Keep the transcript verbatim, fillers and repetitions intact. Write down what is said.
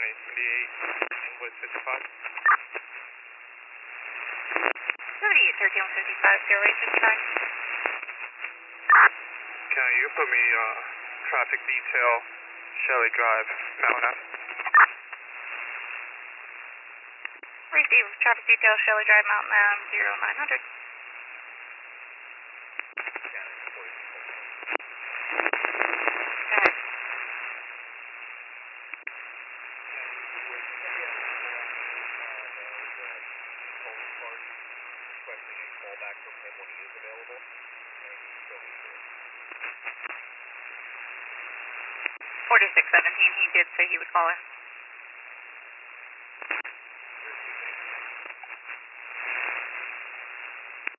County seventy-eight, Inwood fifty-five. seventy-eight, thirteen fifty-five, zero eight fifty-five. County, you put me uh, traffic detail, Shelley Drive, Mountain F. Receive traffic detail, Shelley Drive, Mountain Ave, zero nine hundred. forty-six seventeen, he did say he would call us.